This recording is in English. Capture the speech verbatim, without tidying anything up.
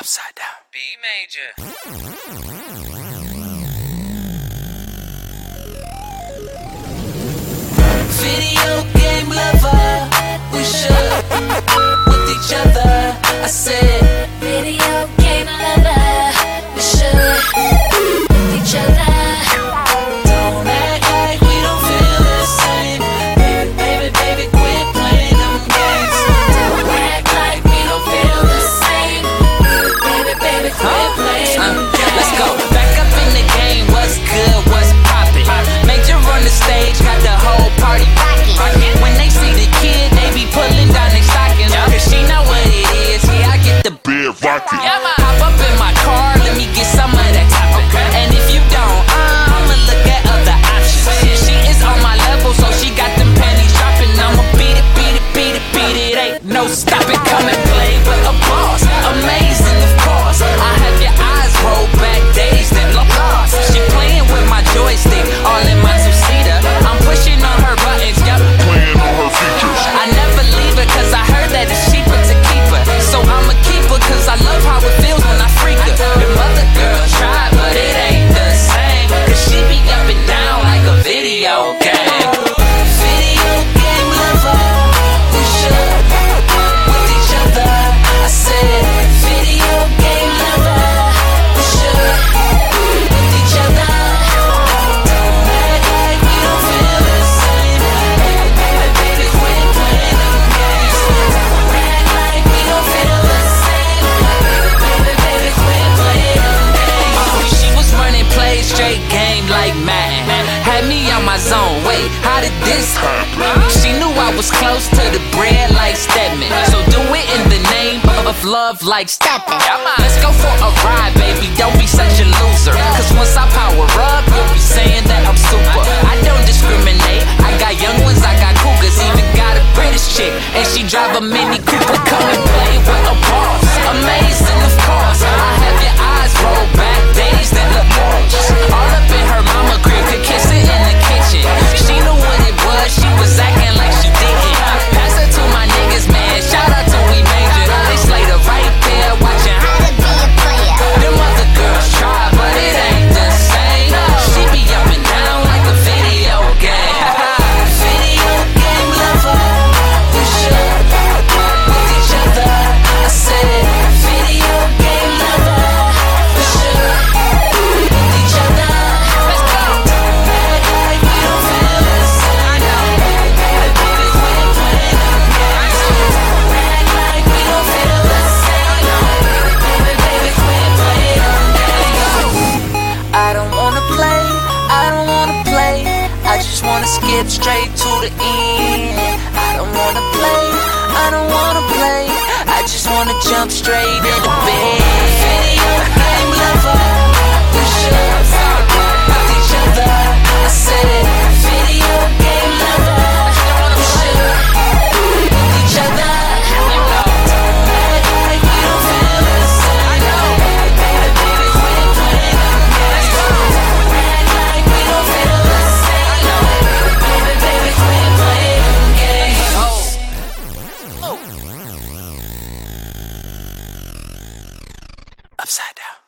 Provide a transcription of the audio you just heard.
Upside down. B major. Video game lover, we should with each other. I said, video game lover, we should with each other. don't act like we don't feel the same. Baby, baby, baby, quit playing them games. Don't act like we don't feel the same. Baby, baby, quit playing them Uh, games. let's go. Back up in the game. What's good? What's poppin'? Major on the stage, got the whole party rockin'. When they see the kid, they be pulling down their stockings. Cause she know what it is. Yeah, I get the Big rocket. hop up in my car, let me get some of that topping. And if you don't, uh, I'ma look at other options. She is on my level, so she got them panties dropping. I'ma beat it, beat it, beat it, beat it. Ain't no stopping. Come and play with a boss. Amazing, of course. I have your eyes roll back, days that look lost. She playing with my joystick, all in my two-seater. I'm pushing on her buttons, yup. Playing on her features. I never leave her, cause I heard that it's cheaper to keep her. So I'ma keep her, cause I love how it feels when I freak her. Them other girls try, but it ain't the same. Cause she be up and down like a video game. Video game lover, we should with each other. I said, video game lover, we should with each other. Don't act like we don't feel the same. Baby, baby, baby, quit playing them games. Don't act like we don't feel the same. Baby, baby, baby, quit playing them games. She was running plays, straight game like Madden. Had me on my zone. Wait, how did this happen? She knew I was close to the bread like Stedman. So do it in the name of love like Stedman. Let's go for a ride, baby. Don't be such a loser. Cause once I power up, you'll be saying that I'm super. I don't discriminate. I got young ones, I got cougars. Even got a British chick, and she drive a Mini Cooper. Come and play with a boss. Amazing, of course. I have your eyes roll back, days that look gorgeous. All up in her mama crib, could kiss it in the kitchen. She knew what it was, she was acting like she didn't. Pass her to my niggas, man. Shout out to We Major. They slay the right there, watching how to be a player. Them other girls try, but it ain't the same. She be up and down like a video game. Video game lover, we should with each other. I said, video game lover, we should with each other. Let's go. Don't act like we don't feel the same. Baby, baby, baby, quit playing them games. Don't act like we don't feel the same. Baby, baby, baby, quit playing them games. I don't wanna play, I don't wanna play. I just wanna skip straight to the end. I don't wanna play, I don't wanna play. I just wanna jump straight into bed. Video game lover, we should with each other. I said, video game lover, we should with each other. Don't act like we don't feel the same. Baby, baby, baby, quit playing them games. Don't act like we don't feel the same. Baby, baby, quit playing them games. Upside down.